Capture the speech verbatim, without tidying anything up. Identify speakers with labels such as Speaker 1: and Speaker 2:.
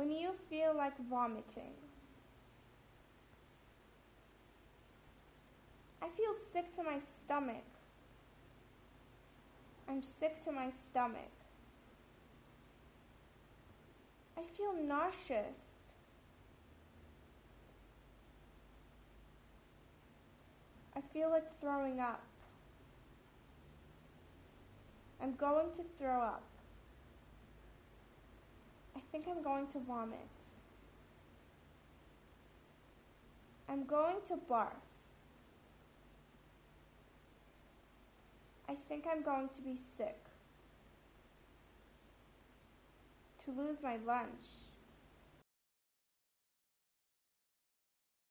Speaker 1: When you feel like vomiting. I feel sick to my stomach. I'm sick to my stomach. I feel nauseous. I feel like throwing up. I'm going to throw up. I think I'm going to vomit. I'm going to barf. I think I'm going to be sick. To lose my lunch.